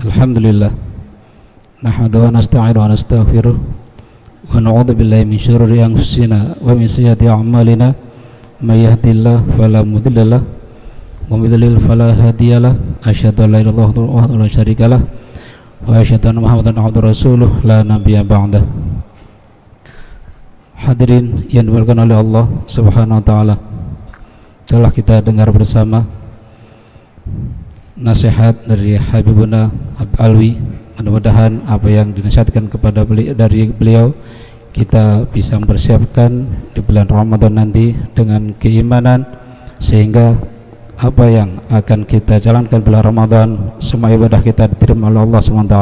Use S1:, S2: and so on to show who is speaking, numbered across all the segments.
S1: Alhamdulillah nahmaduhu wa nasta'inuhu wa nastaghfiruh wa na'udzu billahi min syururi anfusina wa min sayyiati a'malina may yahdihillahu fala mudilla lahu wa may yudlil fala hadiyalah. Asyhadu an la ilaha illallah wahdahu la syarika lah wa asyhadu anna Muhammadan abduhu rasuluh la nabiyya ba'dah. Hadirin yang dimuliakan oleh Allah Subhanahu wa taala, telah kita dengar bersama nasihat dari Habibuna Alwi. Mudah-mudahan apa yang dinasihatkan kepada dari beliau kita bisa mempersiapkan di bulan Ramadan nanti dengan keimanan, sehingga apa yang akan kita jalankan bulan Ramadan semua ibadah kita diterima oleh Allah SWT.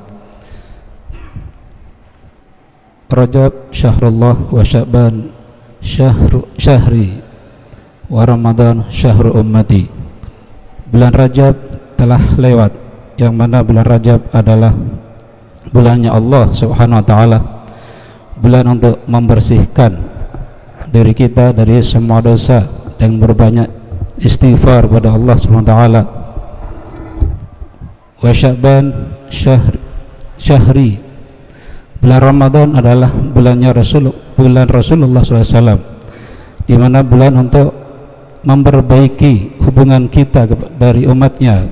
S1: Rajab syahrullah wa Sya'ban syahri wa Ramadan syahru ummati. Bulan Rajab telah lewat, yang mana bulan Rajab adalah bulannya Allah Subhanahu wa taala, bulan untuk membersihkan diri kita dari semua dosa dan berbanyak istighfar kepada Allah Subhanahu wa taala. Wa Sya'ban syahri, bulan Ramadan adalah bulan Rasulullah SAW, di mana bulan untuk memperbaiki hubungan kita dari umatnya,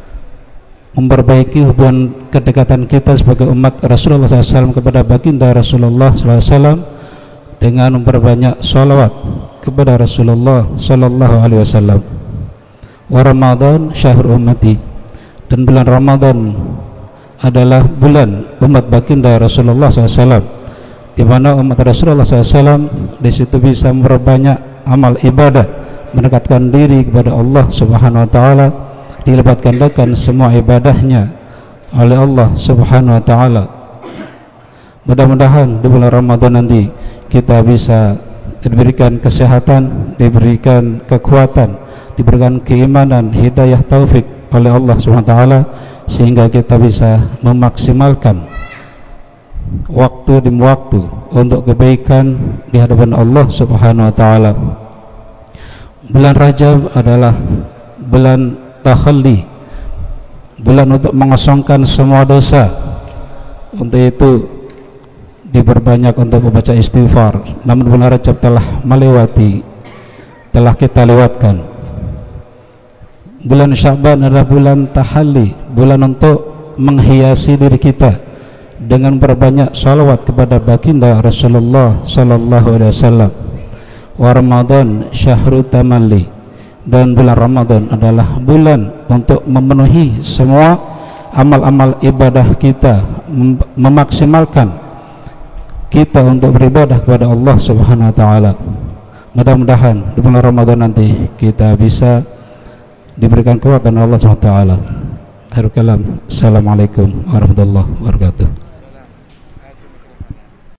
S1: memperbaiki hubungan kedekatan kita sebagai umat Rasulullah SAW kepada baginda Rasulullah SAW dengan memperbanyak salawat kepada Rasulullah SAW. Wa Ramadan syahr ummati, dan bulan Ramadan adalah bulan umat baginda Rasulullah SAW, di mana umat Rasulullah SAW di situ bisa memperbanyak amal ibadah, mendekatkan diri kepada Allah Subhanahu wa taala, dilipatkan semua ibadahnya oleh Allah Subhanahu wa taala. Mudah-mudahan di bulan Ramadan nanti kita bisa diberikan kesehatan, diberikan kekuatan, diberikan keimanan, hidayah, taufik oleh Allah Subhanahu wa taala, sehingga kita bisa memaksimalkan waktu demi waktu untuk kebaikan di hadapan Allah Subhanahu wa taala. Bulan Rajab adalah bulan takhalli, bulan untuk mengosongkan semua dosa. Untuk itu diperbanyak untuk membaca istighfar. Namun bulan Rajab telah melewati, telah kita lewatkan. Bulan Sya'ban adalah bulan tahalli, bulan untuk menghiasi diri kita dengan berbanyak salawat kepada baginda Rasulullah sallallahu alaihi wasallam. Wa Ramadan syahru tamalli, dan bulan Ramadan adalah bulan untuk memenuhi semua amal-amal ibadah kita, memaksimalkan kita untuk beribadah kepada Allah Subhanahu wa taala. Mudah-mudahan di bulan Ramadan nanti kita bisa diberikan kekuatan Allah Subhanahu wa taala. Akhirul kalam, assalamualaikum warahmatullahi wabarakatuh.